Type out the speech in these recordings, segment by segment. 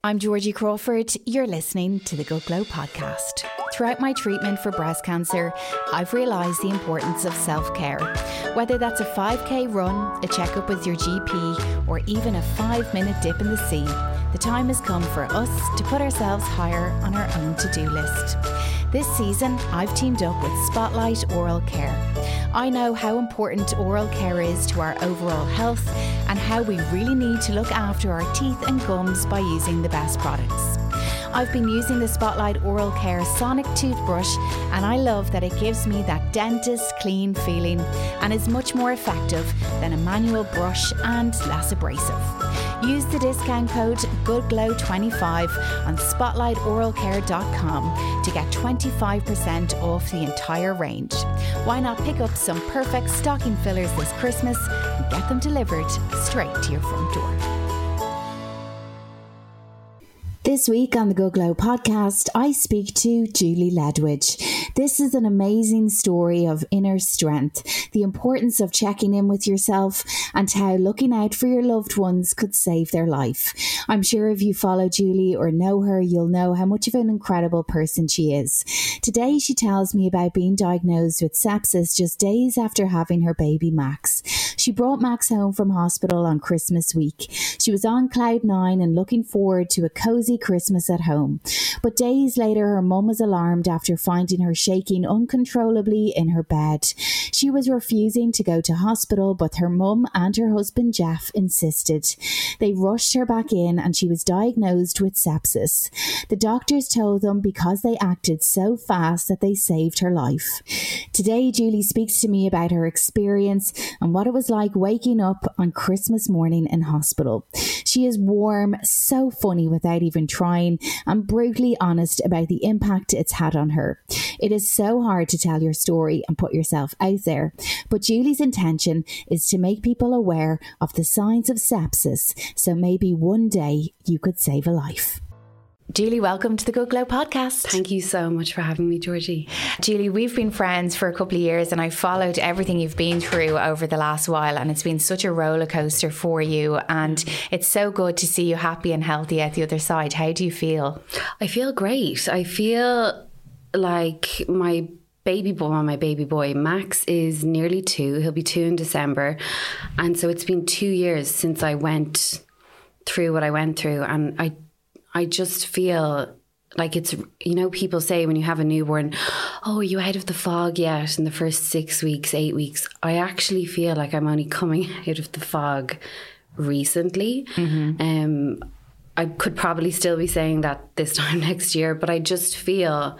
I'm Georgie Crawford. You're listening to the Good Glow podcast. Throughout my treatment for breast cancer, I've realised the importance of self-care. Whether that's a 5k run, a checkup with your GP, or even a 5-minute dip in the sea, the time has come for us to put ourselves higher on our own to-do list. This season, I've teamed up with Spotlight Oral Care. I know how important oral care is to our overall health and how we really need to look after our teeth and gums by using the best products. I've been using the Spotlight Oral Care Sonic toothbrush, and I love that it gives me that dentist clean feeling and is much more effective than a manual brush and less abrasive. Use the discount code GoodGlow25 on SpotlightOralCare.com to get 25% off the entire range. Why not pick up some perfect stocking fillers this Christmas and get them delivered straight to your front door? This week on the Good Glow podcast, I speak to Julie Ledwidge. This is an amazing story of inner strength, the importance of checking in with yourself, and how looking out for your loved ones could save their life. I'm sure if you follow Julie or know her, you'll know how much of an incredible person she is. Today, she tells me about being diagnosed with sepsis just days after having her baby Max. She brought Max home from hospital on Christmas week. She was on cloud nine and looking forward to a cozy Christmas at home. But days later, her mum was alarmed after finding her shaking uncontrollably in her bed. She was refusing to go to hospital, but her mum and her husband Jeff insisted. They rushed her back in and she was diagnosed with sepsis. The doctors told them because they acted so fast that they saved her life. Today, Julie speaks to me about her experience and what it was like waking up on Christmas morning in hospital. She is warm, so funny without even trying, and brutally honest about the impact it's had on her. It is so hard to tell your story and put yourself out there, but Julie's intention is to make people aware of the signs of sepsis, so maybe one day you could save a life. Julie, welcome to the Good Glow podcast. Thank you so much for having me, Georgie. Julie, we've been friends for a couple of years and I've followed everything you've been through over the last while, and it's been such a roller coaster for you, and it's so good to see you happy and healthy at the other side. How do you feel? I feel great. I feel like my baby boy Max is nearly 2. He'll be 2 in December, and so it's been 2 years since I went through what I went through, and I just feel like it's, you know, people say when you have a newborn, oh, are you out of the fog yet in the first 6 weeks, 8 weeks? I actually feel like I'm only coming out of the fog recently. Mm-hmm. I could probably still be saying that this time next year, but I just feel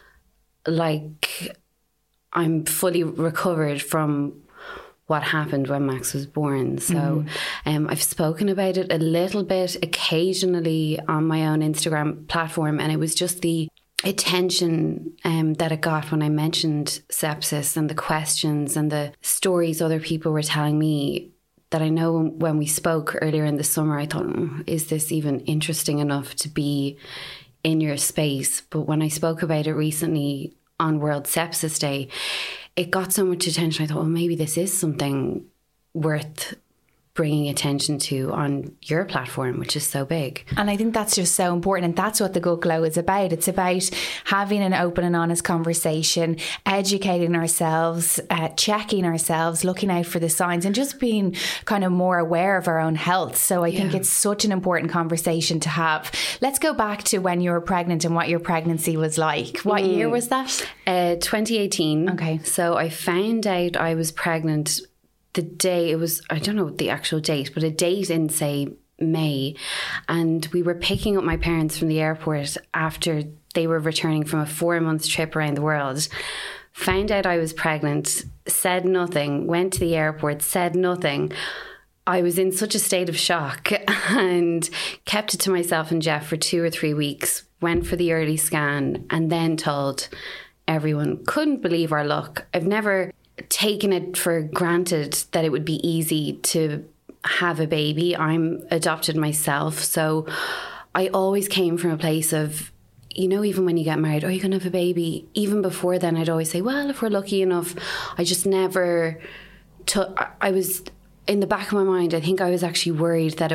like I'm fully recovered from what happened when Max was born. So I've spoken about it a little bit occasionally on my own Instagram platform, and it was just the attention that it got when I mentioned sepsis, and the questions and the stories other people were telling me, that I know when we spoke earlier in the summer, I thought, is this even interesting enough to be in your space? But when I spoke about it recently on World Sepsis Day, it got so much attention. I thought, well, maybe this is something worth bringing attention to on your platform, which is so big. And I think that's just so important, and that's what the Good Glow is about. It's about having an open and honest conversation, educating ourselves, checking ourselves, looking out for the signs, and just being kind of more aware of our own health. So I think it's such an important conversation to have. Let's go back to when you were pregnant and what your pregnancy was like. What year was that? 2018. Okay. So I found out I was pregnant the day, it was, I don't know the actual date, but a date in, say, May. And we were picking up my parents from the airport after they were returning from a 4-month trip around the world. Found out I was pregnant, said nothing, went to the airport, said nothing. I was in such a state of shock and kept it to myself and Jeff for 2 or 3 weeks, went for the early scan, and then told everyone. Couldn't believe our luck. I've never taken it for granted that it would be easy to have a baby. I'm adopted myself, so I always came from a place of, you know, even when you get married, are you going to have a baby? Even before then, I'd always say, well, if we're lucky enough. I just never took, I was, in the back of my mind, I think I was actually worried that it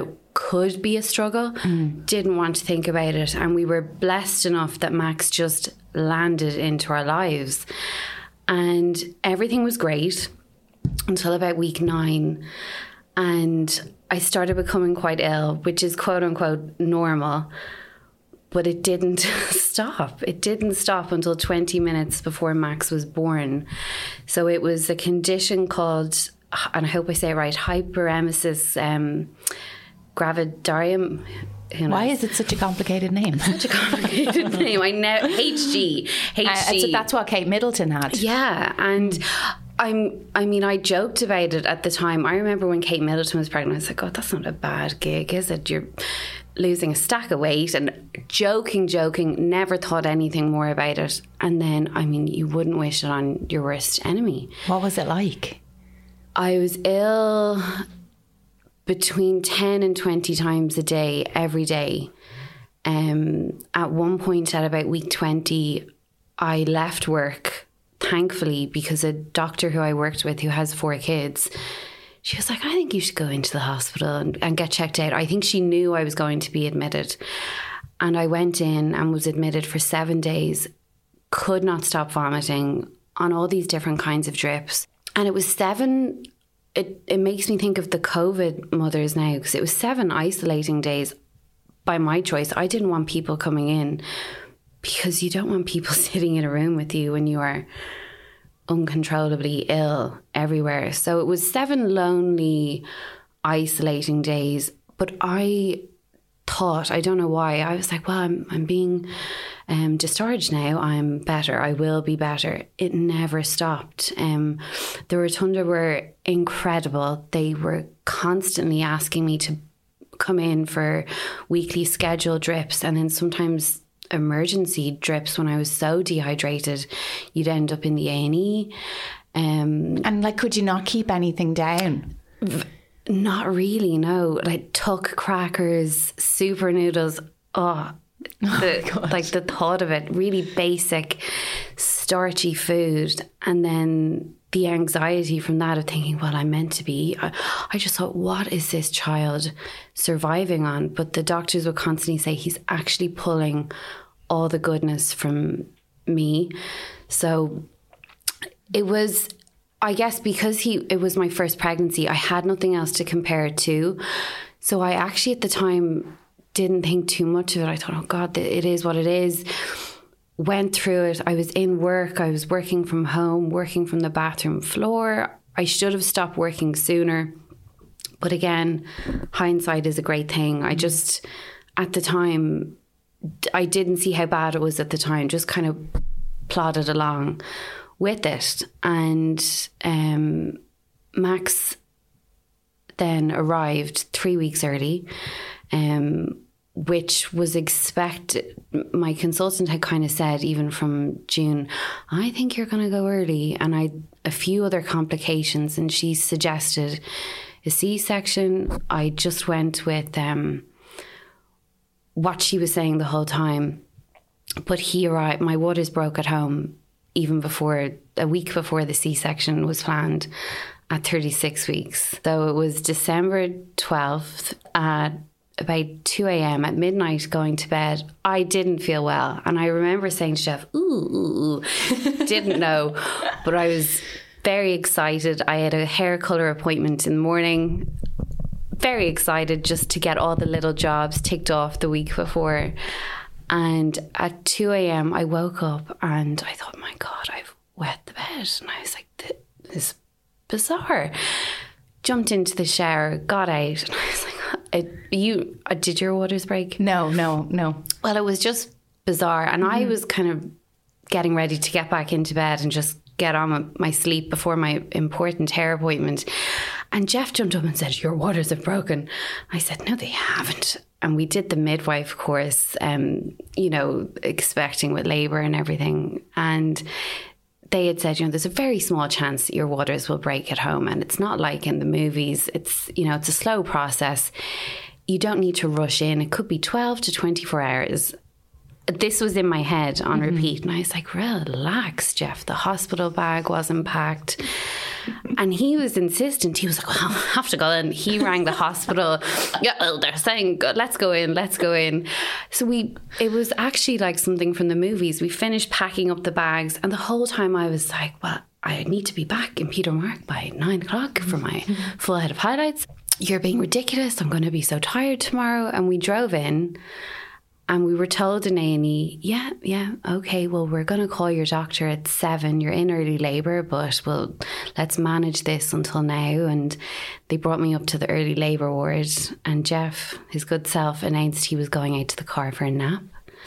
could be a struggle. Didn't want to think about it. And we were blessed enough that Max just landed into our lives. And everything was great until about week 9. And I started becoming quite ill, which is quote unquote normal. But it didn't stop. It didn't stop until 20 minutes before Max was born. So it was a condition called, and I hope I say it right, hyperemesis gravidarum. Why is it such a complicated name? Such a complicated name. I know. HG. So that's what Kate Middleton had. Yeah. And I joked about it at the time. I remember when Kate Middleton was pregnant, I was like, God, that's not a bad gig, is it? You're losing a stack of weight, and joking, never thought anything more about it. And then, you wouldn't wish it on your worst enemy. What was it like? I was ill between 10 and 20 times a day, every day. At one point, at about week 20, I left work, thankfully, because a doctor who I worked with, who has 4 kids, she was like, I think you should go into the hospital and get checked out. I think she knew I was going to be admitted. And I went in and was admitted for 7 days, could not stop vomiting on all these different kinds of drips. And it was 7... It makes me think of the COVID mothers now, because it was 7 isolating days by my choice. I didn't want people coming in, because you don't want people sitting in a room with you when you are uncontrollably ill everywhere. So it was 7 lonely, isolating days. But I thought, I don't know why, I was like, well, I'm being discharged now. I'm better. I will be better. It never stopped. The Rotunda were incredible. They were constantly asking me to come in for weekly scheduled drips, and then sometimes emergency drips when I was so dehydrated. You'd end up in the A&E. And could you not keep anything down? Not really, no. Like tuck crackers, super noodles. The thought of it, really basic, starchy food. And then the anxiety from that of thinking, well, I'm meant to be. I just thought, what is this child surviving on? But the doctors would constantly say he's actually pulling all the goodness from me. So it was, I guess, because it was my first pregnancy, I had nothing else to compare it to. So I actually at the time didn't think too much of it. I thought, oh God, it is what it is. Went through it. I was in work. I was working from home, working from the bathroom floor. I should have stopped working sooner. But again, hindsight is a great thing. I just, at the time, I didn't see how bad it was at the time, just kind of plodded along with it. And Max then arrived 3 weeks early, which was expected. My consultant had kind of said, even from June, I think you're going to go early. And I a few other complications, and she suggested a C-section. I just went with what she was saying the whole time. But he arrived, my waters broke at home even before, a week before the C-section was planned, at 36 weeks. So it was December 12th at about 2 a.m. at midnight, going to bed. I didn't feel well. And I remember saying to Jeff, ooh, didn't know. But I was very excited. I had a hair colour appointment in the morning. Very excited just to get all the little jobs ticked off the week before. And at 2 a.m. I woke up and I thought, my God, I've wet the bed. And I was like, this is bizarre. Jumped into the shower, got out, and I was like, did your waters break? No. Well, it was just bizarre. And I was kind of getting ready to get back into bed and just get on with my sleep before my important hair appointment. And Jeff jumped up and said, your waters have broken. I said, no, they haven't. And we did the midwife course, expecting with labour and everything. And they had said, there's a very small chance that your waters will break at home. And it's not like in the movies. It's, it's a slow process. You don't need to rush in. It could be 12 to 24 hours. this was in my head on repeat. And I was like, relax, Jeff. The hospital bag wasn't packed. And he was insistent. He was like, well, I have to go in. He rang the hospital. Yeah, well, they're saying, good, let's go in. So it was actually like something from the movies. We finished packing up the bags. And the whole time I was like, well, I need to be back in Peter Mark by 9 o'clock for my full head of highlights. You're being ridiculous. I'm going to be so tired tomorrow. And we drove in. And we were told in A&E, yeah, okay, well, we're going to call your doctor at 7. You're in early labour, but let's manage this until now. And they brought me up to the early labour ward. And Jeff, his good self, announced he was going out to the car for a nap.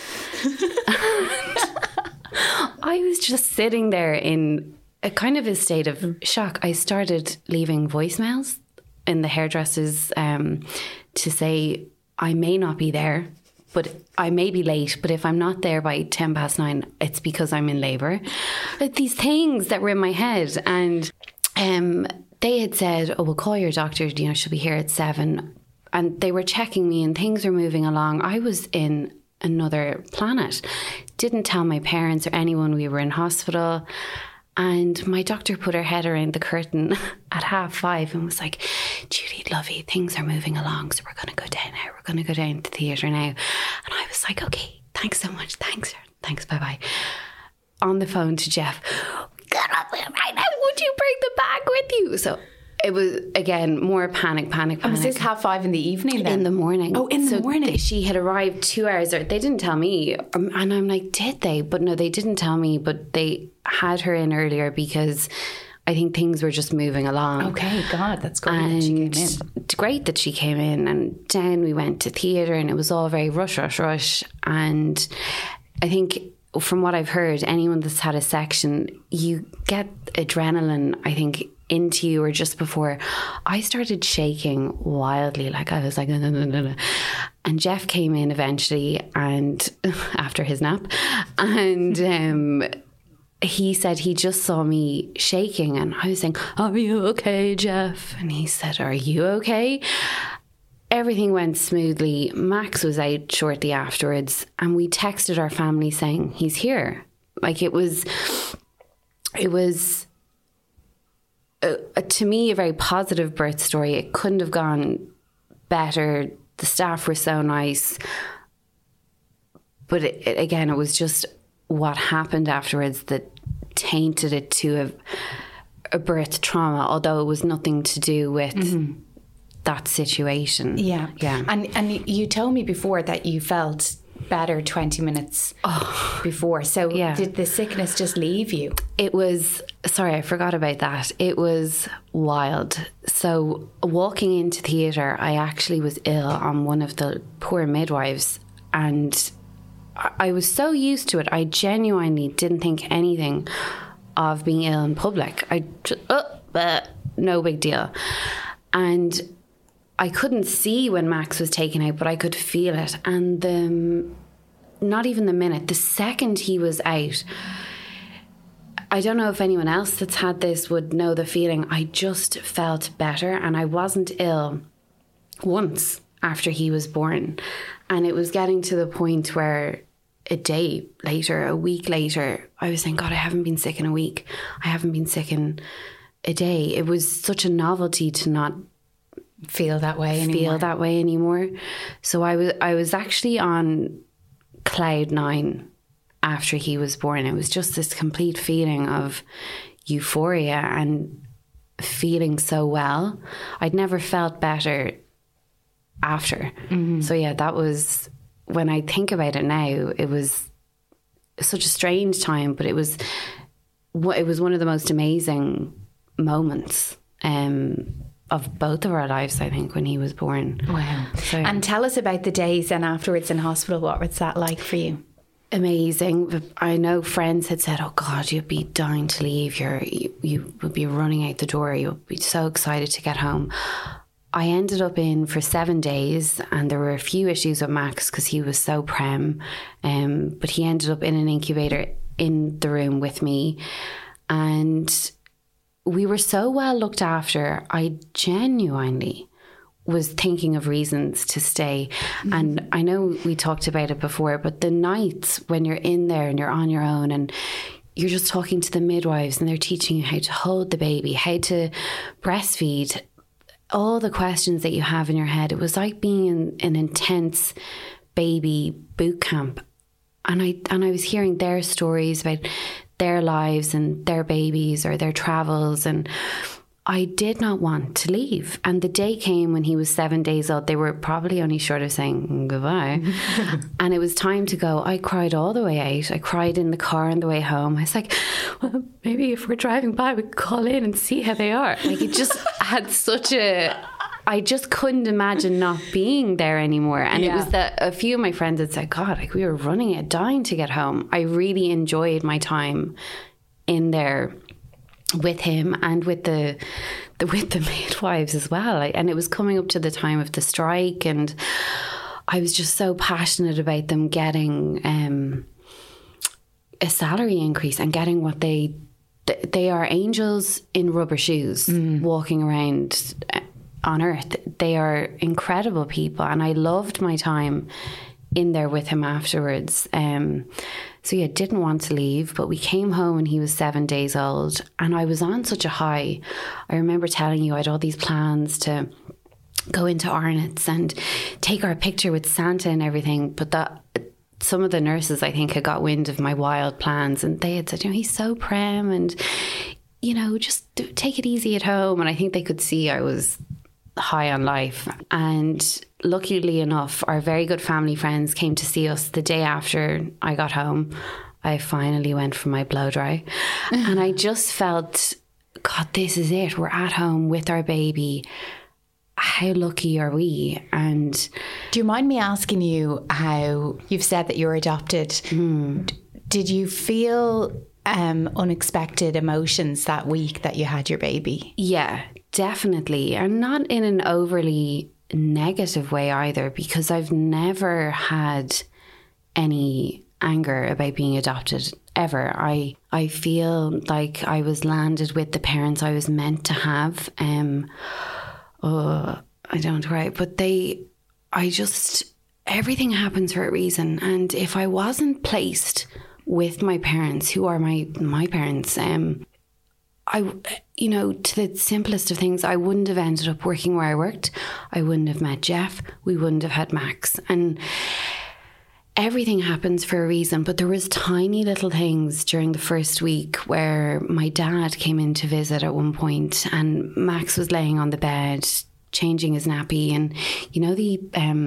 I was just sitting there in a kind of a state of shock. I started leaving voicemails in the hairdressers to say, I may not be there, but I may be late, but if I'm not there by 9:10, it's because I'm in labour. Like these things that were in my head. And they had said, oh, we'll call your doctor, she'll be here at 7. And they were checking me and things were moving along. I was in another planet. Didn't tell my parents or anyone we were in hospital. And my doctor put her head around the curtain at 5:30 and was like, Julie, lovey, things are moving along. So we're going to go down now. We're going to go down to the theatre now. And I was like, okay, thanks so much. Thanks, bye-bye. On the phone to Jeff, get up here right now. Would you bring the bag with you? So it was, again, more panic. And was this 5:30 in the evening then? In the morning. Oh, in the morning. She had arrived 2 hours early. They didn't tell me. And I'm like, did they? But no, they didn't tell me. But they had her in earlier because I think things were just moving along. Okay, God, that's great that she came in. It's great that she came in. And then we went to theatre and it was all very rush. And I think from what I've heard, anyone that's had a section, you get adrenaline, I think, into you or just before. I started shaking wildly, like I was like, and Jeff came in eventually and after his nap, and he said he just saw me shaking and I was saying, are you okay, Jeff? And he said, are you okay? Everything went smoothly. Max was out shortly afterwards and we texted our family saying he's here. Like it was to me, a very positive birth story. It couldn't have gone better. The staff were so nice. But it was just what happened afterwards that tainted it to a birth trauma, although it was nothing to do with that situation. Yeah. And you told me before that you felt better 20 minutes before. So did the sickness just leave you? It was, sorry, I forgot about that. It was wild. So walking into theatre, I actually was ill on one of the poor midwives and I was so used to it. I genuinely didn't think anything of being ill in public. I just, no big deal. And I couldn't see when Max was taken out, but I could feel it. And not even the minute, the second he was out, I don't know if anyone else that's had this would know the feeling. I just felt better and I wasn't ill once after he was born. And it was getting to the point where a day later, a week later, I was saying, God, I haven't been sick in a week. I haven't been sick in a day. It was such a novelty to not feel that way anymore. So I was actually on cloud 9 after he was born. It was just this complete feeling of euphoria and feeling so well. I'd never felt better after. So yeah, that was, when I think about it now, it was such a strange time, but it was one of the most amazing moments of both of our lives, I think, when he was born. Wow. So, and tell us about the days then afterwards in hospital. What was that like for you? Amazing. I know friends had said, oh God, you'd be dying to leave. You would be running out the door. You would be so excited to get home. I ended up in for 7 days and there were a few issues with Max because he was so prem. But he ended up in an incubator in the room with me. And we were so well looked after. I genuinely was thinking of reasons to stay. And I know we talked about it before, but the nights when you're in there and you're on your own and you're just talking to the midwives and they're teaching you how to hold the baby, how to breastfeed, all the questions that you have in your head, it was like being in an intense baby boot camp. And I was hearing their stories about their lives and their babies or their travels, and I did not want to leave. And the day came when he was 7 days old. They were probably only short of saying goodbye. And it was time to go. I cried all the way out. I cried in the car on the way home. I was like, well, maybe if we're driving by, we could call in and see how they are. Like, it just had such a... I just couldn't imagine not being there anymore. And it was that a few of my friends had said, God, like, we were running it, dying to get home. I really enjoyed my time in there with him and with the midwives as well. And it was coming up to the time of the strike, and I was just so passionate about them getting a salary increase and getting what they are angels in rubber shoes walking around on earth. They are incredible people, and I loved my time in there with him afterwards. So yeah, didn't want to leave, but we came home when he was 7 days old, and I was on such a high. I remember telling you I had all these plans to go into Arnott's and take our picture with Santa and everything, but that some of the nurses, I think, had got wind of my wild plans, and they had said, you know, he's so prim, and, you know, just take it easy at home. And I think they could see I was high on life. And luckily enough, our very good family friends came to see us the day after I got home. I finally went for my blow dry. And I just felt, God, this is it. We're at home with our baby. How lucky are we? And do you mind me asking you how you've said that you're adopted? Did you feel unexpected emotions that week that you had your baby? Yeah, definitely. And not in an overly negative way either, because I've never had any anger about being adopted ever. I feel like I was landed with the parents I was meant to have. I don't cry, but everything happens for a reason. And if I wasn't placed with my parents, who are my parents, you know, to the simplest of things, I wouldn't have ended up working where I worked. I wouldn't have met Jeff. We wouldn't have had Max. And everything happens for a reason. But there was tiny little things during the first week where my dad came in to visit at one point, and Max was laying on the bed, changing his nappy, and, you know, the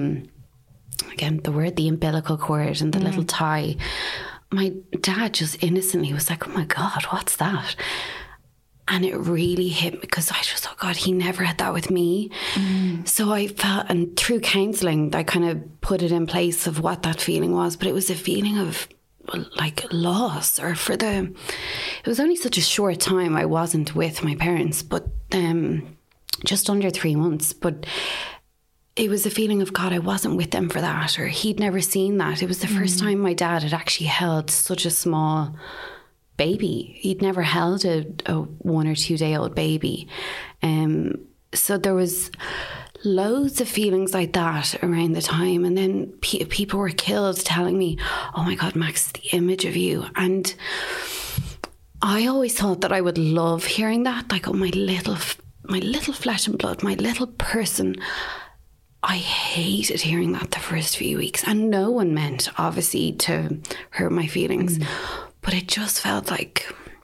umbilical cord and the little tie. My dad just innocently was like, oh my God, what's that? And it really hit me, because I just thought, God, he never had that with me. So I felt, and through counselling, I kind of put it in place of what that feeling was. But it was a feeling of like loss, or it was only such a short time I wasn't with my parents, but just under 3 months. But it was a feeling of, God, I wasn't with them for that, or he'd never seen that. It was the first time my dad had actually held such a small baby. He'd never held a 1 or 2 day old baby. So there was loads of feelings like that around the time. And then people were killed telling me, oh my God, Max, the image of you. And I always thought that I would love hearing that, like, oh, my little flesh and blood, my little person. I hated hearing that the first few weeks, and no one meant, obviously, to hurt my feelings. But it just felt like,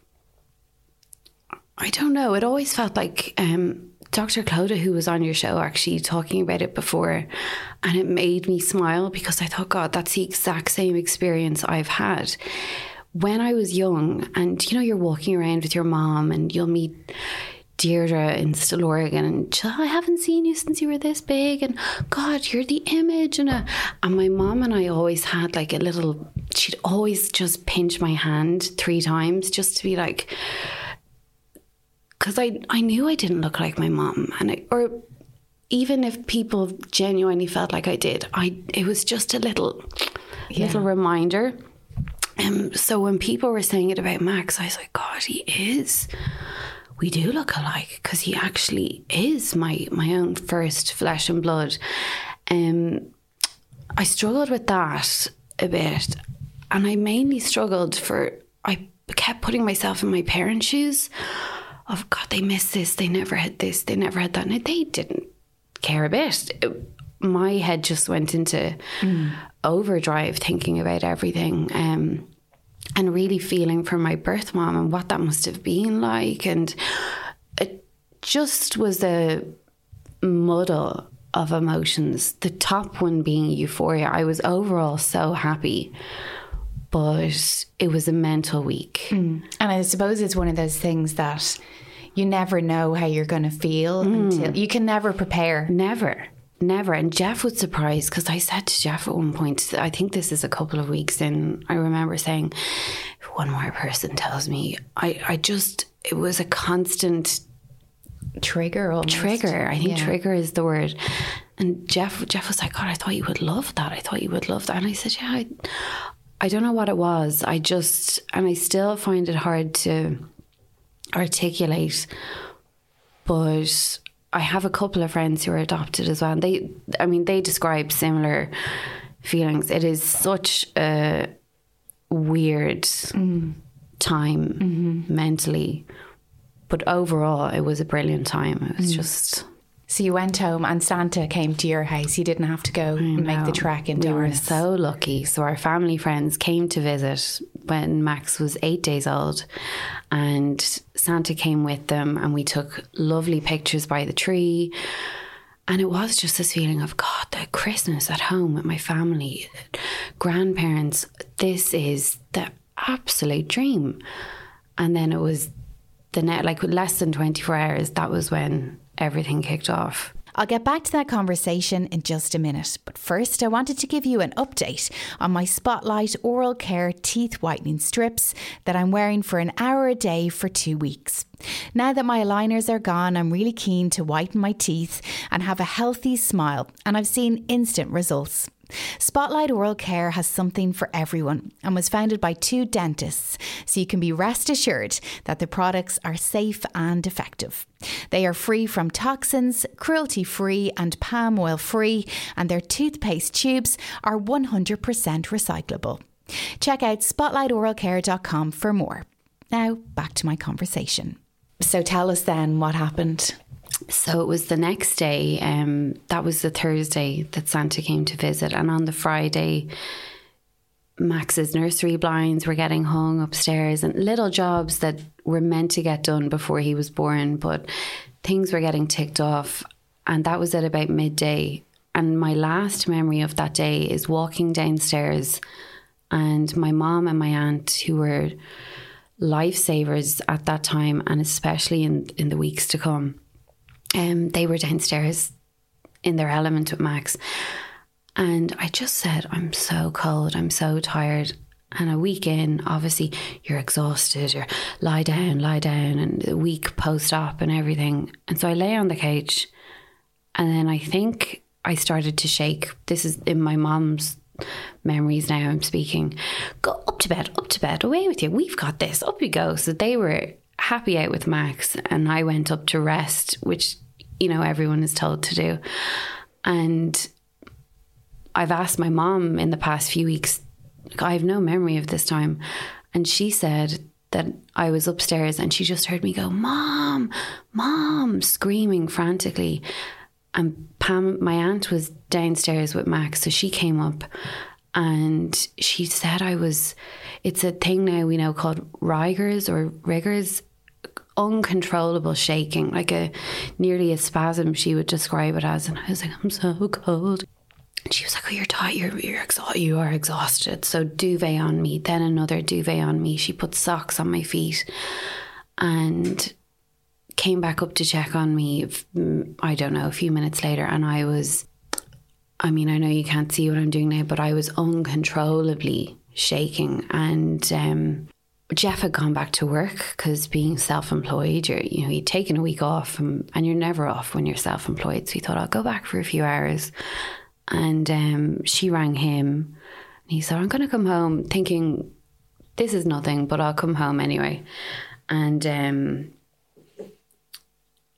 I don't know, it always felt like Dr. Clodagh, who was on your show, actually talking about it before, and it made me smile, because I thought, God, that's the exact same experience I've had. When I was young, and, you know, you're walking around with your mom and you'll meet Deirdre in Stillorgan, and I haven't seen you since you were this big, and God, you're the image. And my mom and I always had like a little, she'd always just pinch my hand 3 times just to be like, because I knew I didn't look like my mom, or even if people genuinely felt like I did, it was just a little reminder. So when people were saying it about Max, I was like, God, he is. we do look alike, because he actually is my own first flesh and blood. I struggled with that a bit, and I mainly struggled I kept putting myself in my parents' shoes of, God, they missed this, they never had this, they never had that. Now, they didn't care a bit. My head just went into overdrive thinking about everything, and really feeling for my birth mom and what that must have been like. And it just was a muddle of emotions. The top one being euphoria. I was overall so happy, but it was a mental week. And I suppose it's one of those things that you never know how you're going to feel until you can never prepare. Never. And Jeff was surprised, because I said to Jeff at one point, I think this is a couple of weeks in, I remember saying, if one more person tells me, it was a constant trigger. Almost. Trigger. I think trigger is the word. And Jeff was like, God, I thought you would love that. And I said, yeah, I don't know what it was. And I still find it hard to articulate, but I have a couple of friends who are adopted as well. And they describe similar feelings. It is such a weird time mentally, but overall it was a brilliant time. It was just... So you went home and Santa came to your house. You didn't have to go and make the trek into We were Arras. so lucky. So our family friends came to visit when Max was 8 days old, and Santa came with them, and we took lovely pictures by the tree. And it was just this feeling of, God, the Christmas at home with my family, grandparents, this is the absolute dream. And then it was less than 24 hours, that was when everything kicked off. I'll get back to that conversation in just a minute, but first I wanted to give you an update on my Spotlight Oral Care Teeth Whitening Strips that I'm wearing for an hour a day for 2 weeks. Now that my aligners are gone, I'm really keen to whiten my teeth and have a healthy smile, and I've seen instant results. Spotlight Oral Care has something for everyone and was founded by 2 dentists, so you can be rest assured that the products are safe and effective. They are free from toxins, cruelty-free and palm oil-free, and their toothpaste tubes are 100% recyclable. Check out spotlightoralcare.com for more. Now, back to my conversation. So tell us then what happened. So it was the next day, that was the Thursday that Santa came to visit, and on the Friday Max's nursery blinds were getting hung upstairs, and little jobs that were meant to get done before he was born, but things were getting ticked off, and that was at about midday. And my last memory of that day is walking downstairs, and my mom and my aunt, who were lifesavers at that time and especially in the weeks to come, they were downstairs in their element with Max. And I just said, I'm so cold, I'm so tired. And a week in, obviously, you're exhausted, you're lie down, and a week post-op and everything. And so I lay on the couch, and then I think I started to shake. This is in my mom's memories now I'm speaking. Go up to bed, away with you, we've got this, up you go. So they were happy out with Max, and I went up to rest, which, you know, everyone is told to do. And I've asked my mom in the past few weeks, I have no memory of this time, and she said that I was upstairs and she just heard me go, Mom, screaming frantically. And Pam, my aunt, was downstairs with Max, so she came up and she said it's a thing now we know called Riggers, uncontrollable shaking, like nearly a spasm, she would describe it as. And I was like, I'm so cold. And she was like, oh, you're tired, you are exhausted. So duvet on me, then another duvet on me. She put socks on my feet and came back up to check on me, I don't know, a few minutes later. And I know you can't see what I'm doing now, but I was uncontrollably shaking. And Jeff had gone back to work because being self-employed, you'd taken a week off and you're never off when you're self-employed. So he thought, I'll go back for a few hours. And she rang him and he said, I'm going to come home, thinking this is nothing, but I'll come home anyway. And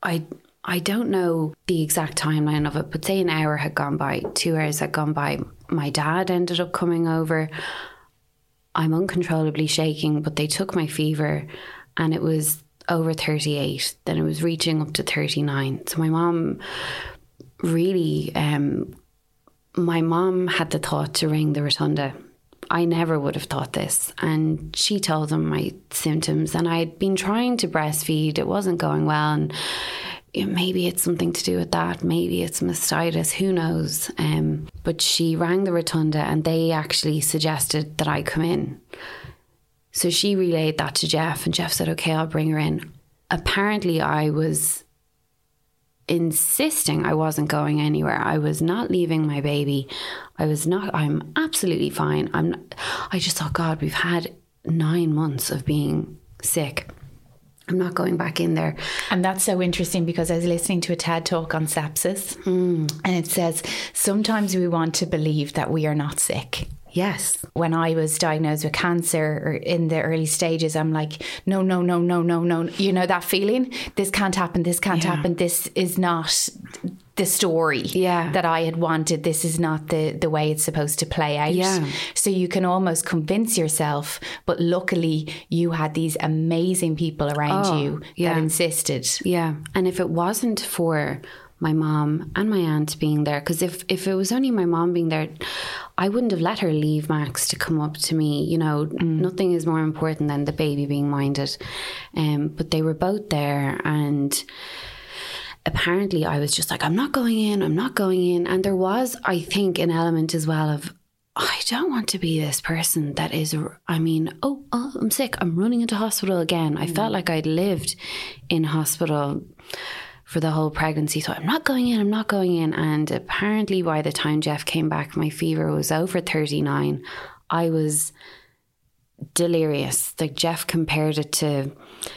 I don't know the exact timeline of it, but say an hour had gone by, 2 hours had gone by. My dad ended up coming over. I'm uncontrollably shaking, but they took my fever and it was over 38. Then it was reaching up to 39. So my mom really, my mom had the thought to ring the Rotunda. I never would have thought this. And she told them my symptoms, and I'd been trying to breastfeed. It wasn't going well, and maybe it's something to do with that. Maybe it's mastitis, who knows? But she rang the Rotunda and they actually suggested that I come in. So she relayed that to Jeff, and Jeff said, okay, I'll bring her in. Apparently I was insisting I wasn't going anywhere. I was not leaving my baby. I'm absolutely fine. I just thought, God, we've had 9 months of being sick. I'm not going back in there. And that's so interesting, because I was listening to a TED talk on sepsis, and it says sometimes we want to believe that we are not sick. Yes. When I was diagnosed with cancer, or in the early stages, I'm like, no. You know that feeling? This can't happen. This can't happen. This is not the story that I had wanted. This is not the way it's supposed to play out. Yeah. So you can almost convince yourself, but luckily you had these amazing people around you that insisted. Yeah. And if it wasn't for my mom and my aunt being there, because if it was only my mom being there, I wouldn't have let her leave Max to come up to me. You know, nothing is more important than the baby being minded. But they were both there, and apparently I was just like, I'm not going in. And there was, I think, an element as well of, I don't want to be this person that is, I'm sick, I'm running into hospital again. I felt like I'd lived in hospital for the whole pregnancy. So I'm not going in. And apparently by the time Jeff came back, my fever was over 39. I was delirious. Like, Jeff compared it to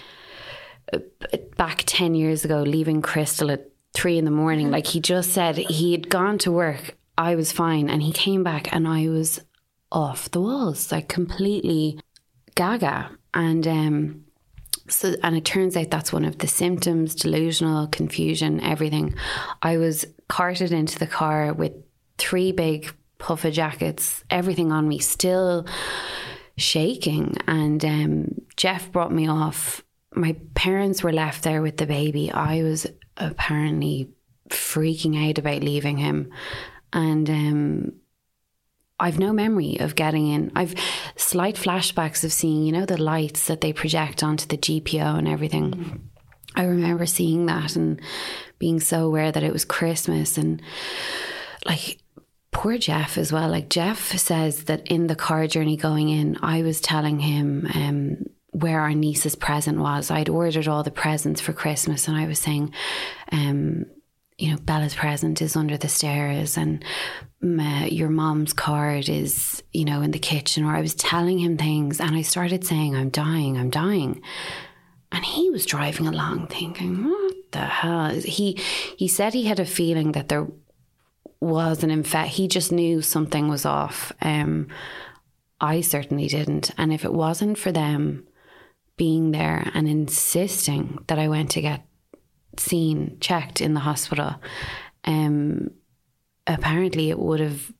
back 10 years ago, leaving Crystal at 3 a.m. Like, he just said he had gone to work. I was fine. And he came back and I was off the walls, like completely gaga. And, and it turns out that's one of the symptoms: delusional, confusion, everything. I was carted into the car with 3 big puffer jackets, everything on me, still shaking. And Jeff brought me off. My parents were left there with the baby. I was apparently freaking out about leaving him. And I've no memory of getting in. I've slight flashbacks of seeing, you know, the lights that they project onto the GPO and everything. I remember seeing that and being so aware that it was Christmas. And like, poor Jeff as well. Like, Jeff says that in the car journey going in, I was telling him where our niece's present was. I'd ordered all the presents for Christmas, and I was saying, you know, Bella's present is under the stairs, and your mom's card is, you know, in the kitchen. Or I was telling him things, and I started saying, I'm dying. And he was driving along thinking, what the hell? He said he had a feeling that there was an infection. He just knew something was off. I certainly didn't. And if it wasn't for them being there and insisting that I went to get seen, checked in the hospital, apparently it would have,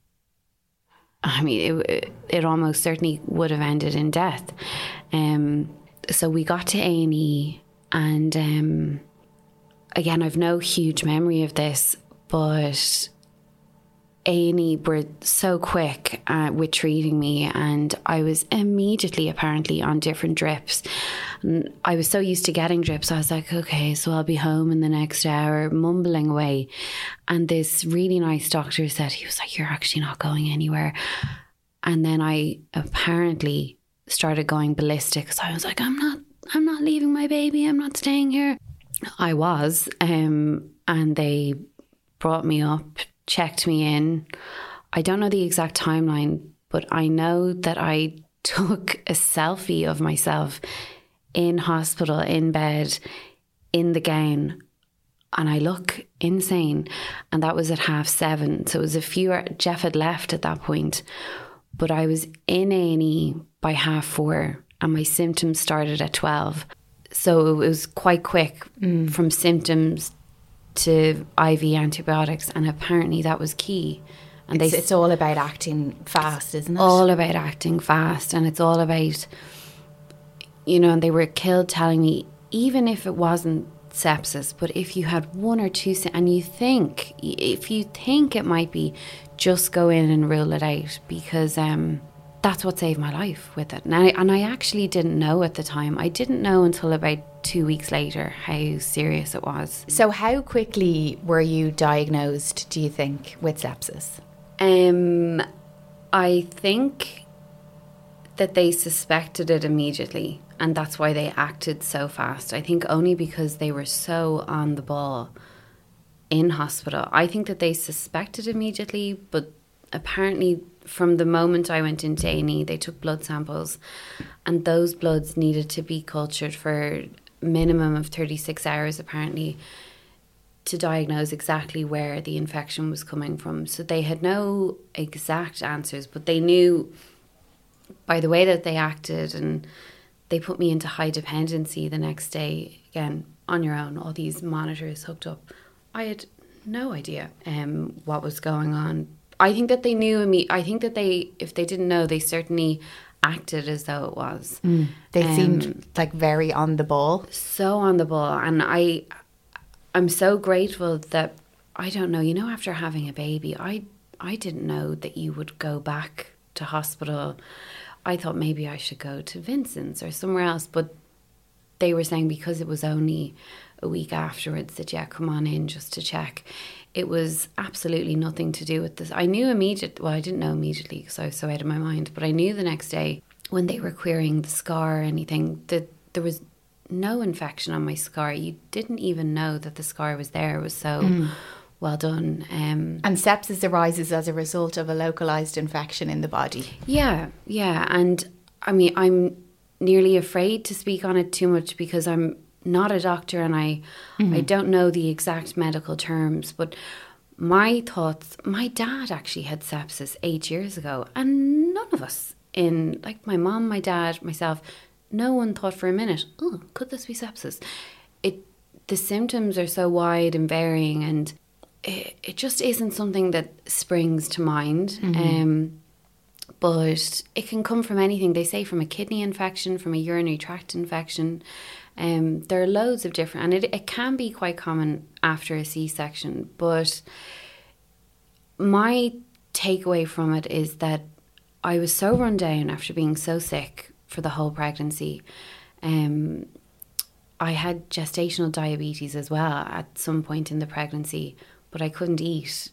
it almost certainly would have ended in death. So we got to A&E, and again, I've no huge memory of this, but A&E were so quick with treating me, and I was immediately apparently on different drips. And I was so used to getting drips, I was like, okay, so I'll be home in the next hour, mumbling away. And this really nice doctor said, he was like, you're actually not going anywhere. And then I apparently started going ballistic. So I was like, I'm not leaving my baby, I'm not staying here. I was, and they brought me up, checked me in. I don't know the exact timeline, but I know that I took a selfie of myself in hospital, in bed, in the gown, and I look insane. And that was at 7:30. So it was a few hours. Jeff had left at that point, but I was in A&E by 4:30, and my symptoms started at 12. So it was quite quick from symptoms to IV antibiotics, and apparently that was key. And it's all about acting fast, isn't it? All about acting fast, and it's all about, and they were killed telling me, even if it wasn't sepsis, but if you had one or two, and if you think it might be, just go in and rule it out, because that's what saved my life with it. And I actually didn't know at the time. I didn't know until about 2 weeks later how serious it was. So how quickly were you diagnosed, do you think, with sepsis? I think that they suspected it immediately, and that's why they acted so fast. I think only because they were so on the ball in hospital. I think that they suspected immediately, but apparently from the moment I went into A&E, they took blood samples, and those bloods needed to be cultured for a minimum of 36 hours, apparently, to diagnose exactly where the infection was coming from. So they had no exact answers, but they knew by the way that they acted, and they put me into high dependency the next day, again, on your own, all these monitors hooked up. I had no idea what was going on. I think that they knew me. I think that if they didn't know, they certainly acted as though it was. They seemed like very on the ball. So on the ball. And I'm so grateful that, I don't know, after having a baby, I didn't know that you would go back to hospital. I thought maybe I should go to Vincent's or somewhere else, but they were saying because it was only a week afterwards that, yeah, come on in just to check. It was absolutely nothing to do with this. I knew I didn't know immediately because I was so out of my mind, but I knew the next day when they were querying the scar or anything that there was no infection on my scar. You didn't even know that the scar was there. It was so well done. And sepsis arises as a result of a localized infection in the body. Yeah. And I mean, I'm nearly afraid to speak on it too much because I'm not a doctor and I don't know the exact medical terms, but my thoughts, my dad actually had sepsis 8 years ago, and none of us like my mom, my dad, myself, no one thought for a minute, oh, could this be sepsis? The symptoms are so wide and varying, and it just isn't something that springs to mind. But it can come from anything. They say from a kidney infection, from a urinary tract infection. There are loads of different, and it can be quite common after a C-section. But my takeaway from it is that I was so run down after being so sick for the whole pregnancy. I had gestational diabetes as well at some point in the pregnancy, but I couldn't eat.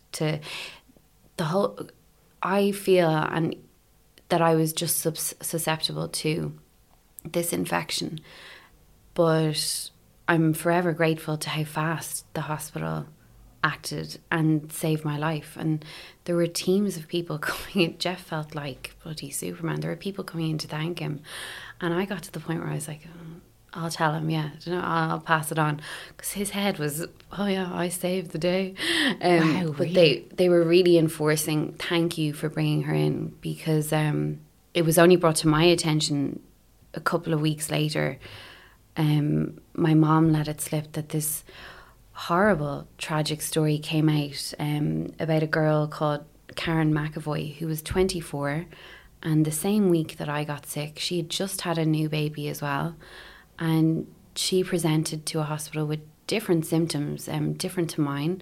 I feel that I was just susceptible to this infection. But I'm forever grateful to how fast the hospital acted and saved my life. And there were teams of people coming in. Jeff felt like bloody Superman. There were people coming in to thank him. And I got to the point where I was like, I'll tell him, yeah, I'll pass it on. Because his head was, oh yeah, I saved the day. Wow, but really? they were really enforcing, thank you for bringing her in. Because it was only brought to my attention a couple of weeks later. My mom let it slip that this horrible, tragic story came out about a girl called Karen McAvoy, who was 24, and the same week that I got sick, she had just had a new baby as well, and she presented to a hospital with different symptoms, different to mine,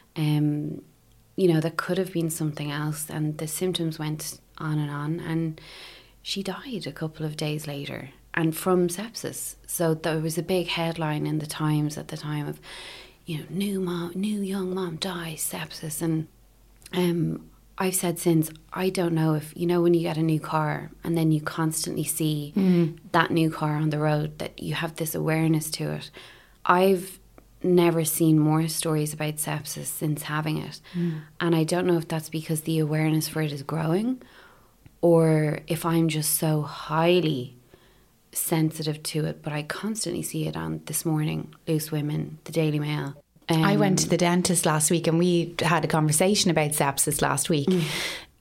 that could have been something else, and the symptoms went on, and she died a couple of days later. And from sepsis. So there was a big headline in the Times at the time of, new young mom dies, sepsis. And I've said since, I don't know if, when you get a new car and then you constantly see that new car on the road, that you have this awareness to it. I've never seen more stories about sepsis since having it. And I don't know if that's because the awareness for it is growing, or if I'm just so highly sensitive to it, but I constantly see it on This Morning, Loose Women, the Daily Mail. I went to the dentist last week and we had a conversation about sepsis last week.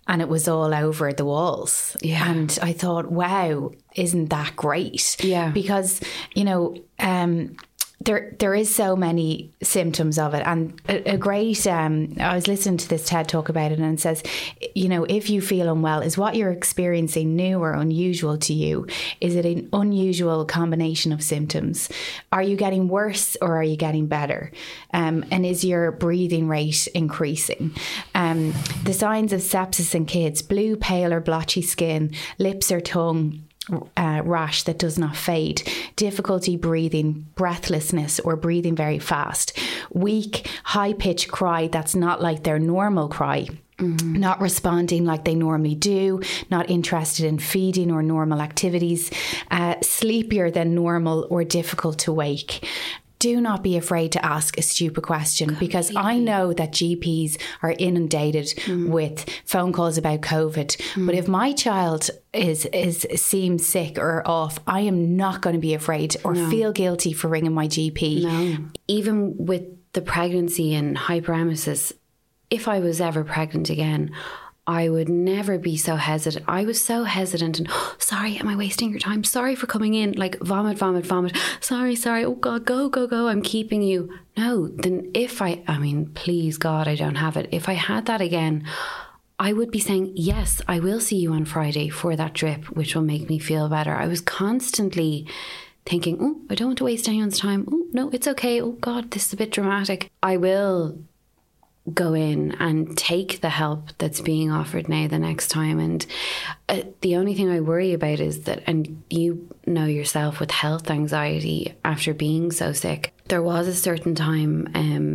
and it was all over the walls. Yeah. And I thought, wow, isn't that great? Yeah. Because, you know, there is so many symptoms of it, and a great I was listening to this TED talk about it, and it says, you know, if you feel unwell, is what you're experiencing new or unusual to you? Is it an unusual combination of symptoms? Are you getting worse or are you getting better? And is your breathing rate increasing? The signs of sepsis in kids: blue, pale or blotchy skin, lips or tongue rash that does not fade, difficulty breathing, breathlessness or breathing very fast, weak, high-pitched cry that's not like their normal cry, not responding like they normally do, not interested in feeding or normal activities, sleepier than normal or difficult to wake. Do not be afraid to ask a stupid question, because I know that GPs are inundated with phone calls about COVID. But if my child seems sick or off, I am not going to be afraid or feel guilty for ringing my GP. No. Even with the pregnancy and hyperemesis, if I was ever pregnant again, I would never be so hesitant. I was so hesitant and, sorry, am I wasting your time? Sorry for coming in. Like, vomit. Sorry. Oh God, go. I'm keeping you. No, then I mean, please God, I don't have it. If I had that again, I would be saying, yes, I will see you on Friday for that drip, which will make me feel better. I was constantly thinking, oh, I don't want to waste anyone's time. Oh, no, it's okay. Oh God, this is a bit dramatic. I will go in and take the help that's being offered now the next time. And the only thing I worry about is that, and you know yourself with health anxiety after being so sick, there was a certain time,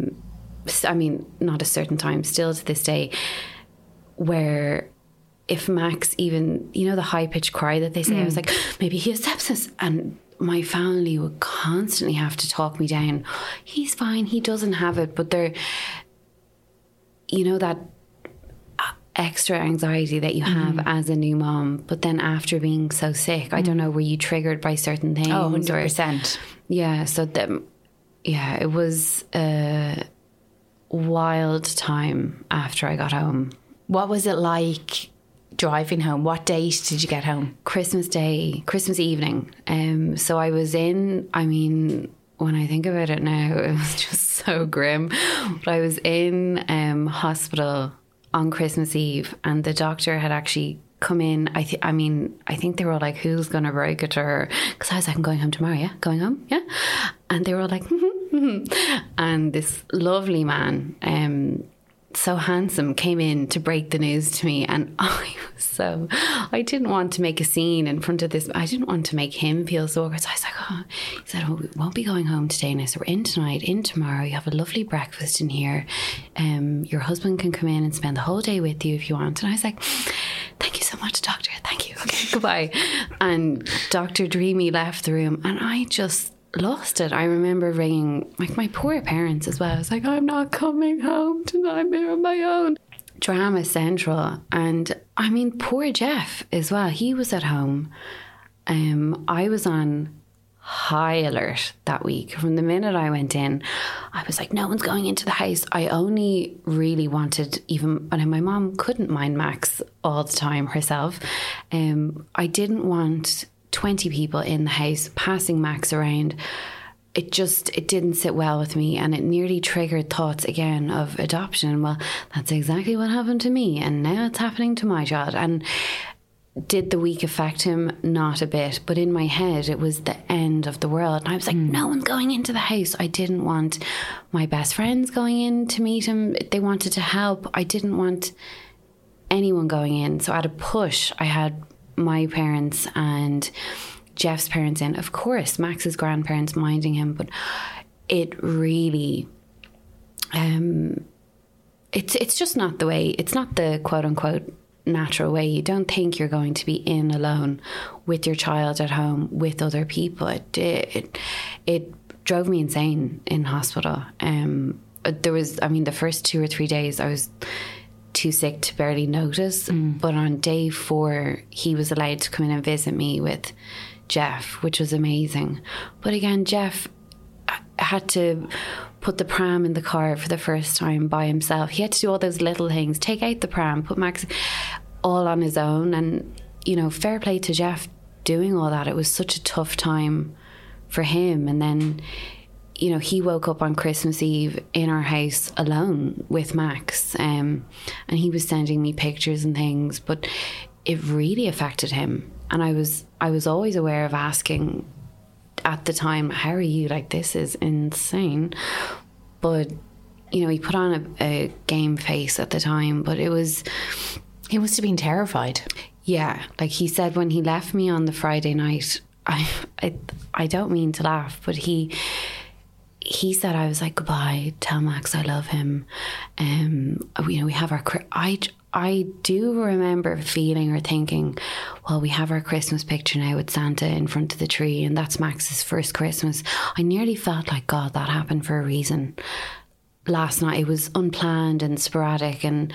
I mean, not a certain time, still to this day, where if Max even, you know, the high-pitched cry that they say, I was like, maybe he has sepsis. And my family would constantly have to talk me down. He's fine, he doesn't have it. But they're, you know, that extra anxiety that you have as a new mom. But then after being so sick, I don't know, were you triggered by certain things? Oh, 100%. Yeah, so it was a wild time after I got home. What was it like driving home? What date did you get home? Christmas evening. So I was in, I mean, when I think about it now, it was just so grim. But I was in hospital on Christmas Eve, and the doctor had actually come in. I think they were all like, who's going to break it to her? Because I was like, I'm going home tomorrow, yeah? Going home, yeah? And they were all like, And this lovely man, so handsome, came in to break the news to me, and I didn't want to make a scene in front of this. I didn't want to make him feel so awkward. So I was like, he said, we won't be going home today. And I said, we're in tonight, in tomorrow. You have a lovely breakfast in here. Your husband can come in and spend the whole day with you if you want. And I was like, thank you so much, doctor. Thank you. Okay, goodbye. And Dr. Dreamy left the room, and I just lost it. I remember ringing like my poor parents as well. I was like, I'm not coming home tonight, I'm here on my own. Drama central. And I mean, poor Jeff as well, he was at home. I was on high alert that week. From the minute I went in, I was like, no one's going into the house. I only really wanted, even when my mom couldn't mind Max all the time herself, I didn't want 20 people in the house passing Max around. It didn't sit well with me, and it nearly triggered thoughts again of adoption. Well, that's exactly what happened to me, and now it's happening to my child. And did the week affect him? Not a bit. But in my head, it was the end of the world. And I was like, no one's going into the house. I didn't want my best friends going in to meet him. They wanted to help. I didn't want anyone going in. So at a push, I had my parents and Jeff's parents in, of course, Max's grandparents minding him, but it really it's just not the way. It's not the quote unquote natural way. You don't think you're going to be in alone with your child at home with other people. It drove me insane in hospital. There was, I mean, the first 2 or 3 days I was too sick to barely notice, but on day 4 he was allowed to come in and visit me with Jeff, which was amazing. But again, Jeff had to put the pram in the car for the first time by himself. He had to do all those little things, take out the pram, put Max. all on his own. And, you know, fair play to Jeff doing all that. It was such a tough time for him. And then, you know, he woke up on Christmas Eve in our house alone with Max, and he was sending me pictures and things, but it really affected him. And I was always aware of asking at the time, how are you? Like, this is insane. But, you know, he put on a game face at the time, but he must have been terrified. Yeah. Like he said when he left me on the Friday night, I don't mean to laugh, but he said, I was like, goodbye, tell Max I love him. You know, we have our... I do remember feeling or thinking, well, we have our Christmas picture now with Santa in front of the tree, and that's Max's first Christmas. I nearly felt like, God, that happened for a reason. Last night, it was unplanned and sporadic, and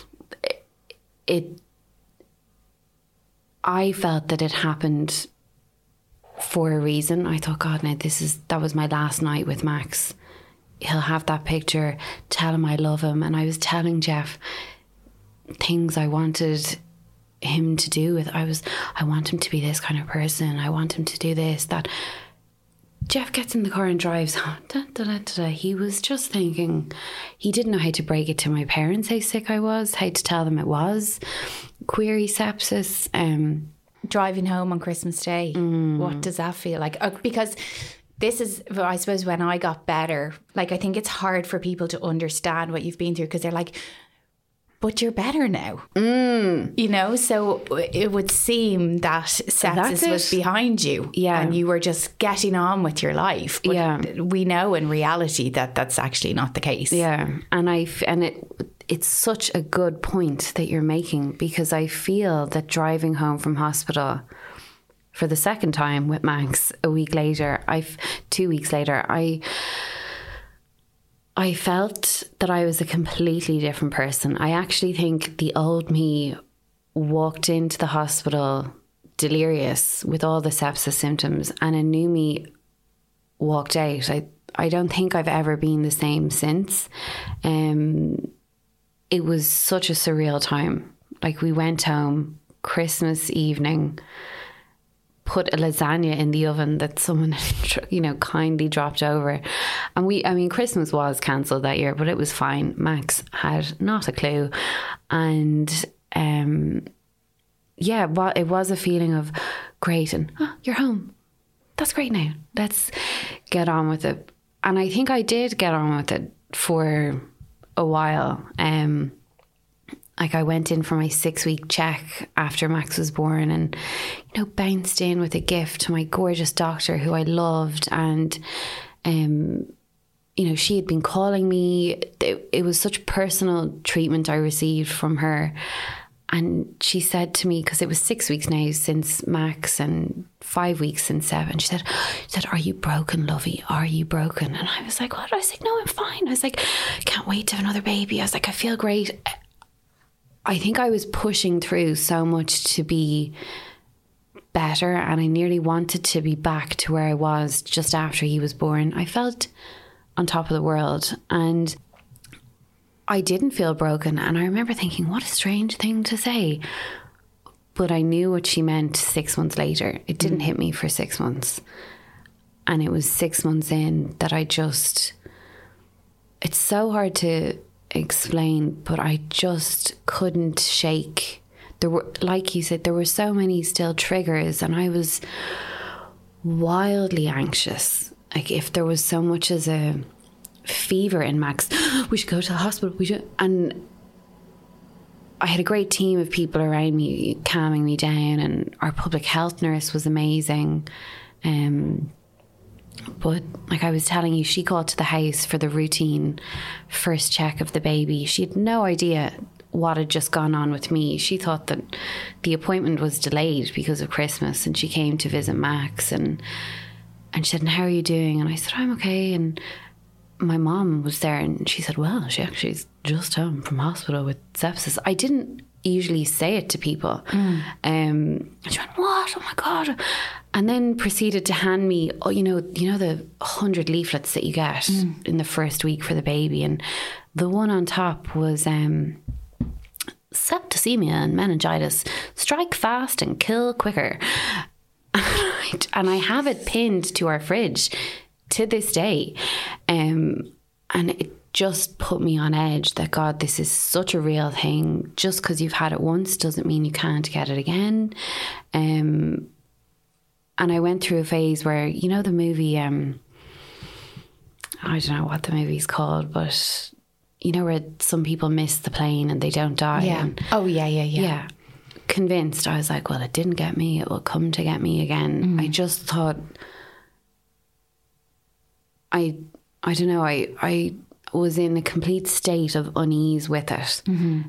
I felt that it happened for a reason. I thought, God, now that was my last night with Max. He'll have that picture, tell him I love him. And I was telling Jeff things I wanted him to do I want him to be this kind of person. I want him to do this, that. Jeff gets in the car and drives. He was just thinking, he didn't know how to break it to my parents how sick I was, how to tell them it was query sepsis. Driving home on Christmas Day, what does that feel like? Because this is, I suppose, when I got better, like, I think it's hard for people to understand what you've been through, because they're like, but you're better now. You know, so it would seem that sepsis was behind you. Yeah. And you were just getting on with your life. But we know in reality that that's actually not the case. Yeah. And it's such a good point that you're making, because I feel that driving home from hospital for the second time with Max 2 weeks later, I felt that I was a completely different person. I actually think the old me walked into the hospital delirious with all the sepsis symptoms, and a new me walked out. I don't think I've ever been the same since. It was such a surreal time. Like, we went home Christmas evening, put a lasagna in the oven that someone, you know, kindly dropped over. And Christmas was cancelled that year, but it was fine. Max had not a clue. And well, it was a feeling of great, and you're home. That's great now. Let's get on with it. And I think I did get on with it for a while. Like, I went in for my 6-week check after Max was born, and, you know, bounced in with a gift to my gorgeous doctor who I loved. And, you know, she had been calling me. It was such personal treatment I received from her. And she said to me, because it was 6 weeks now since Max and 5 weeks since 7, she said, are you broken, lovey? Are you broken? And I was like, what? I was like, no, I'm fine. I was like, can't wait to have another baby. I was like, I feel great. I think I was pushing through so much to be better, and I nearly wanted to be back to where I was just after he was born. I felt on top of the world, and I didn't feel broken. And I remember thinking, what a strange thing to say. But I knew what she meant 6 months later. It didn't hit me for 6 months. And it was 6 months in that it's so hard to explain, but I just couldn't shake. There were, like you said, there were so many still triggers, and I was wildly anxious. Like, if there was so much as a fever in Max, we should go to the hospital. And I had a great team of people around me calming me down, and our public health nurse was amazing. But like I was telling you, she called to the house for the routine first check of the baby. She had no idea what had just gone on with me. She thought that the appointment was delayed because of Christmas, and she came to visit Max, and she said, and how are you doing? And I said, I'm okay. And my mom was there, and she said, well, she actually is just home from hospital with sepsis. I didn't usually say it to people. And she went, what? Oh my God. And then proceeded to hand me, you know the 100 leaflets that you get in the first week for the baby. And the one on top was septicemia and meningitis strike fast and kill quicker. And I have it pinned to our fridge to this day. And it just put me on edge that, God, this is such a real thing. Just because you've had it once doesn't mean you can't get it again. And I went through a phase where, you know, the movie, I don't know what the movie's called, but you know, where some people miss the plane and they don't die. Yeah. Yeah. Convinced. I was like, well, it didn't get me. It will come to get me again. I just thought, I don't know, I was in a complete state of unease with it.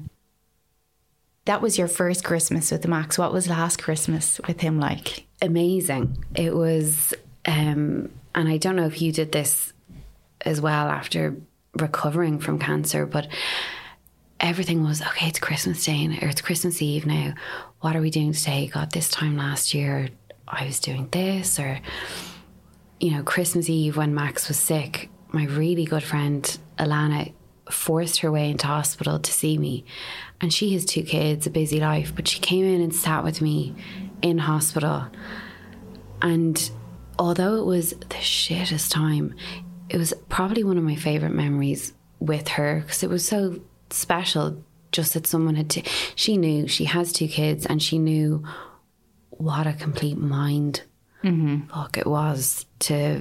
That was your first Christmas with Max. What was last Christmas with him like? Amazing. It was, and I don't know if you did this as well after recovering from cancer, but everything was, okay, it's Christmas Day or it's Christmas Eve now. What are we doing today? God, this time last year I was doing this. Or, you know, Christmas Eve when Max was sick, my really good friend Alana forced her way into hospital to see me. And she has 2 kids, a busy life, but she came in and sat with me in hospital. And although it was the shittest time, it was probably one of my favourite memories with her, because it was so special just that someone had she knew she has 2 kids, and she knew what a complete mind fuck it was to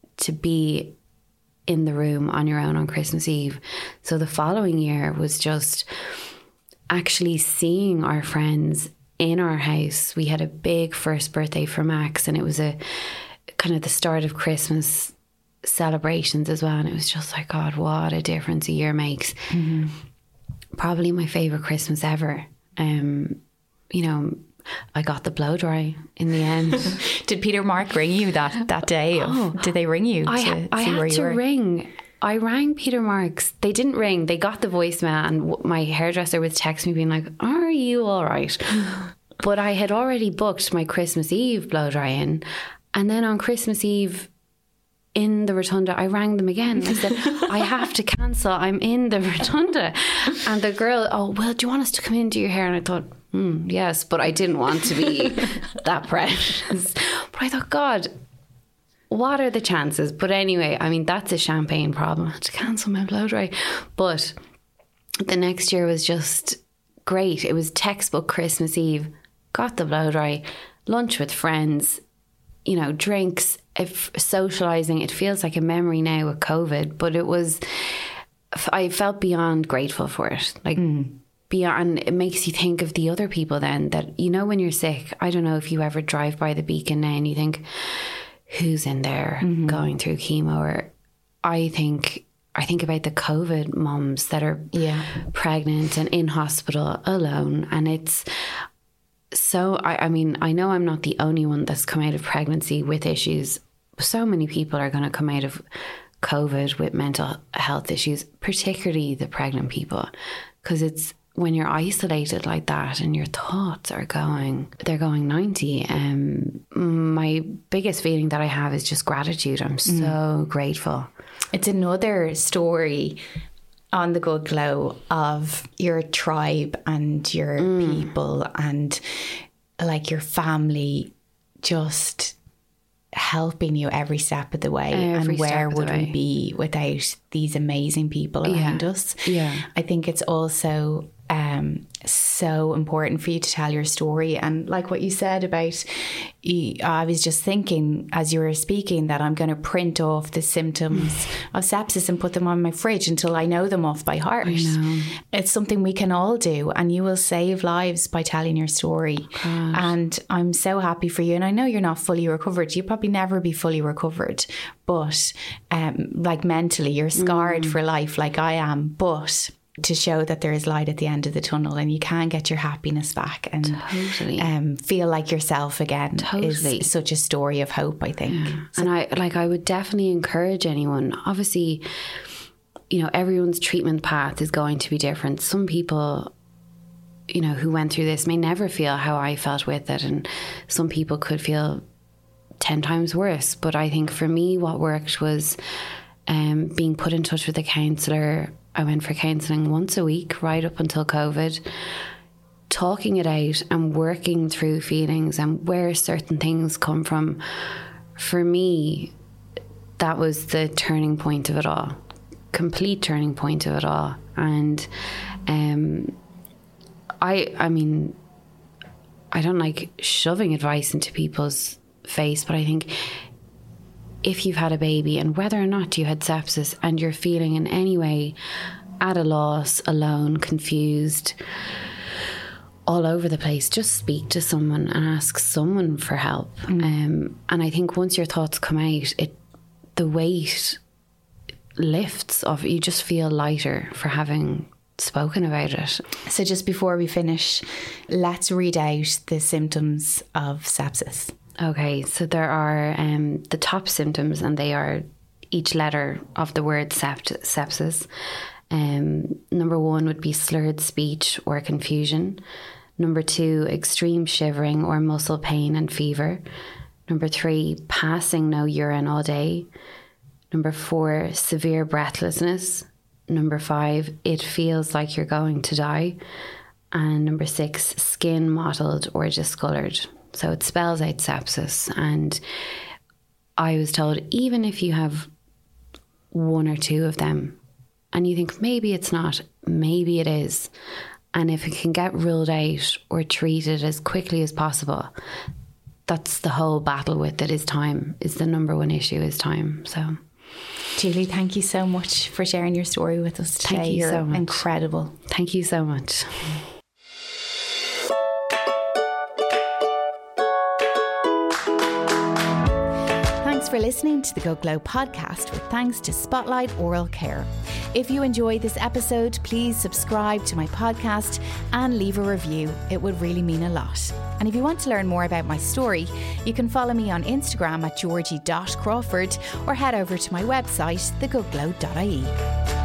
be in the room on your own on Christmas Eve. So the following year was just actually seeing our friends in our house. We had a big first birthday for Max, and it was a kind of the start of Christmas celebrations as well, and it was just like, God, what a difference a year makes. Probably my favourite Christmas ever. You know, I got the blow dry in the end. Did Peter Mark ring you that day? Did they ring you I had to ring. I rang Peter Marks. They didn't ring. They got the voicemail, and my hairdresser was texting me being like, are you all right? But I had already booked my Christmas Eve blow dry in, and then on Christmas Eve in the Rotunda, I rang them again. I said, I have to cancel. I'm in the Rotunda. And the girl, oh, well, do you want us to come in and do your hair? And I thought, yes, but I didn't want to be that precious. But I thought, God, what are the chances? But anyway, I mean, that's a champagne problem. I had to cancel my blow dry. But the next year was just great. It was textbook Christmas Eve. Got the blow dry, lunch with friends, you know, drinks, socialising. It feels like a memory now with COVID, but it was, I felt beyond grateful for it. Like beyond, it makes you think of the other people then that, you know, when you're sick, I don't know if you ever drive by the Beacon now and you think, who's in there going through chemo? Or I think about the COVID mums that are pregnant and in hospital alone. And it's so, I mean, I know I'm not the only one that's come out of pregnancy with issues. So many people are going to come out of COVID with mental health issues, particularly the pregnant people, because it's when you're isolated like that and your thoughts are they're going 90. My biggest feeling that I have is just gratitude. I'm so grateful. It's another story on the Good Glow of your tribe and your people and like your family just helping you every step of the way. And where would we be without these amazing people around us? I think it's also so important for you to tell your story. And like what you said about, I was just thinking as you were speaking that I'm going to print off the symptoms of sepsis and put them on my fridge until I know them off by heart. It's something we can all do, and you will save lives by telling your story. And I'm so happy for you. And I know you're not fully recovered. You'll probably never be fully recovered, but like mentally you're scarred for life like I am, but to show that there is light at the end of the tunnel and you can get your happiness back and feel like yourself again is such a story of hope, I think. So, and I would definitely encourage anyone. Obviously, you know, everyone's treatment path is going to be different. Some people, you know, who went through this may never feel how I felt with it, and some people could feel 10 times worse. But I think for me, what worked was being put in touch with a counsellor. I went for counselling once a week right up until COVID. talking it out and working through feelings and where certain things come from, for me, that was the turning point of it all. Complete turning point of it all. And I mean, I don't like shoving advice into people's face, but I think if you've had a baby, and whether or not you had sepsis, and you're feeling in any way at a loss, alone, confused, all over the place, just speak to someone and ask someone for help. And I think once your thoughts come out, the weight lifts off. You just feel lighter for having spoken about it. So just before we finish, let's read out the symptoms of sepsis. Okay, so there are the top symptoms, and they are each letter of the word sepsis. Number 1 would be slurred speech or confusion. Number 2, extreme shivering or muscle pain and fever. Number 3, passing no urine all day. Number 4, severe breathlessness. Number 5, it feels like you're going to die. And number 6, skin mottled or discoloured. So it spells out sepsis. And I was told, even if you have 1 or 2 of them, and you think maybe it's not, maybe it is, and if it can get ruled out or treated as quickly as possible, that's the whole battle with it, is time. Is the number 1 issue, is time. So Julie, thank you so much for sharing your story with us today. Thank you so much. Incredible. Thank you so much. Thanks for listening to the Go Glow podcast, with thanks to Spotlight Oral Care. If you enjoyed this episode, please subscribe to my podcast and leave a review. It would really mean a lot. And if you want to learn more about my story, you can follow me on Instagram at georgie.crawford or head over to my website, thegoglow.ie.